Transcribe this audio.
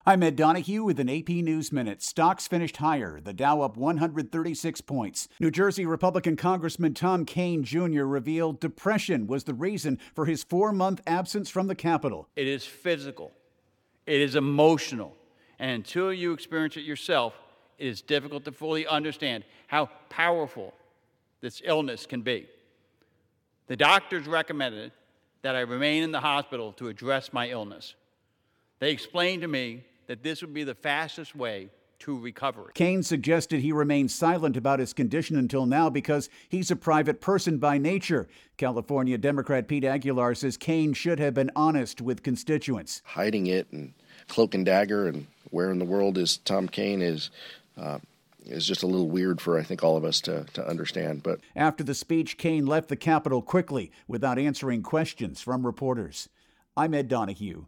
I'm Ed Donahue with an AP News Minute. Stocks finished higher, the Dow up 136 points. New Jersey Republican Congressman Tom Kean Jr. revealed depression was the reason for his 4-month absence from the Capitol. It is physical. It is emotional. And until you experience it yourself, it is difficult to fully understand how powerful this illness can be. The doctors recommended that I remain in the hospital to address my illness. They explained to me that this would be the fastest way to recovery. Kean suggested he remain silent about his condition until now because he's a private person by nature. California Democrat Pete Aguilar says Kean should have been honest with constituents. Hiding it and cloak and dagger and where in the world is Tom Kean is just a little weird for, I think, all of us to understand. But after the speech, Kean left the Capitol quickly without answering questions from reporters. I'm Ed Donahue.